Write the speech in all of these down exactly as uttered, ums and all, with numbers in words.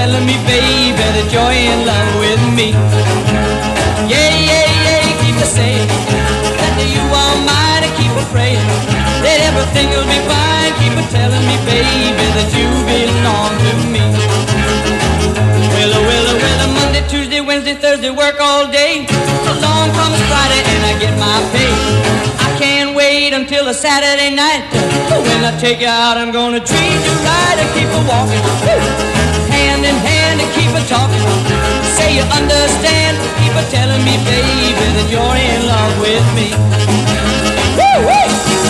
telling me, baby, that you're in love with me. Yeah, yeah, yeah, keep a saying that you are mine, and keep a praying that everything will be fine. Keep a telling me, baby, that you belong to me. Well, well, well, Monday, Tuesday, Wednesday, Thursday, work all day. Along comes Friday and I get my pay. I can't wait until a Saturday night. When I take you out, I'm gonna treat you right and keep a walking, hand in hand, and keep a talking. Say you understand, keep a telling me, baby, that you're in love with me. Woo, woo.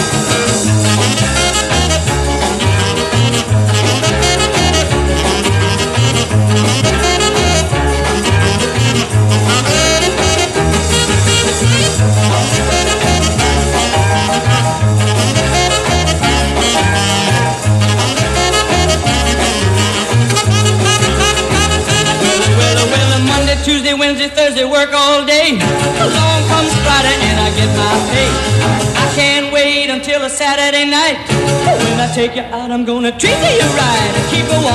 Tuesday, Wednesday, Thursday, work all day. Along comes Friday and I get my pay. I can't wait until a Saturday night. When I take you out, I'm gonna treat you right and keep a